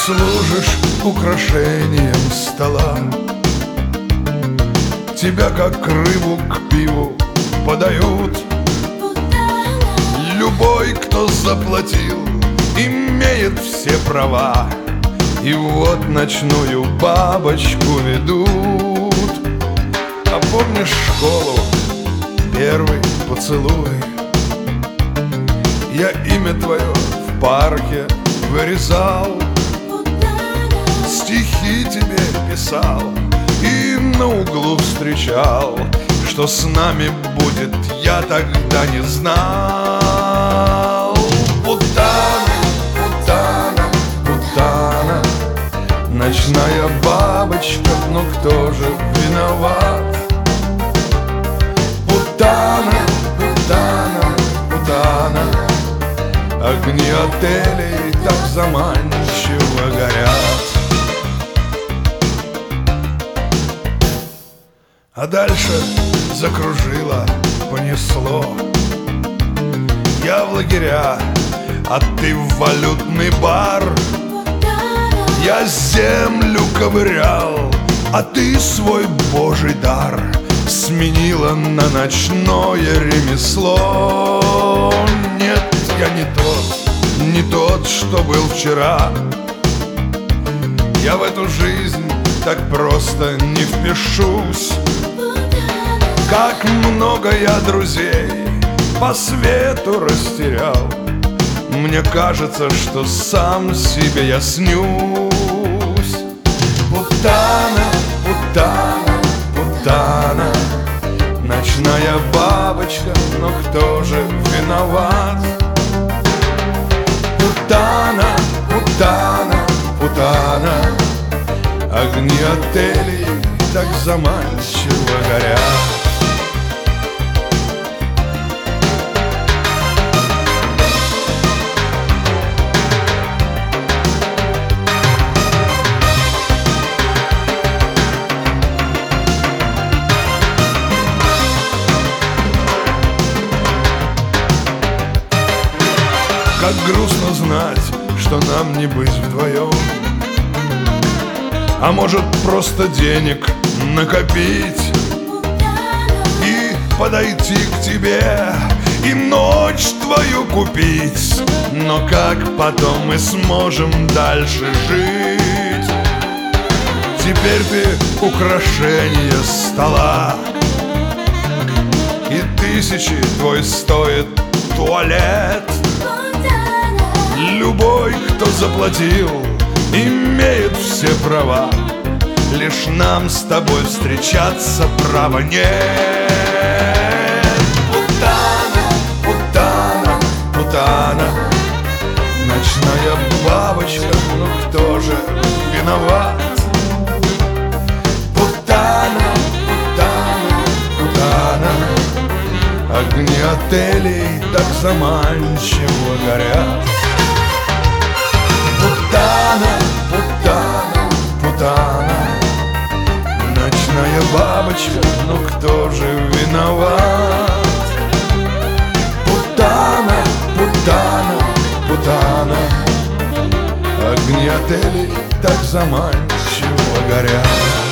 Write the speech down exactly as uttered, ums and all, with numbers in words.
служишь украшением стола. Тебя, как рыбу к пиву, подают. Любой, кто заплатил, имеет все права. И вот ночную бабочку ведут. А помнишь школу, первый поцелуй? Я имя твое в парке вырезал, стихи тебе писал и на углу встречал. Что с нами будет, я тогда не знал. Путана, путана, путана, ночная бабочка, но кто же виноват? Путана, путана, путана, огни отелей так заманчиво горят. А дальше закружило, понесло. Я в лагеря, а ты в валютный бар. Я землю ковырял, а ты свой божий дар сменила на ночное ремесло. Нет, я не тот, не тот, что был вчера. Я в эту жизнь так просто не впишусь. Как много я друзей по свету растерял. Мне кажется, что сам себе я снюсь. Путана, путана, путана, ночная бабочка, но кто же виноват? Путана, путана, путана, огни отелей так заманчиво горят. Как грустно знать, что нам не быть вдвоем. А может, просто денег накопить и подойти к тебе, и ночь твою купить. Но как потом мы сможем дальше жить? Теперь ты украшение стола, и тысячи твой стоит туалет. Любой, кто заплатил, имеет все права. Лишь нам с тобой встречаться права нет. Путана, путана, путана, ночная бабочка, ну кто же виноват? Путана, путана, путана, огни отелей так заманчиво горят. Путана, путана, путана, ночная бабочка, ну кто же виноват? Путана, путана, путана, огни отелей так заманчиво горят.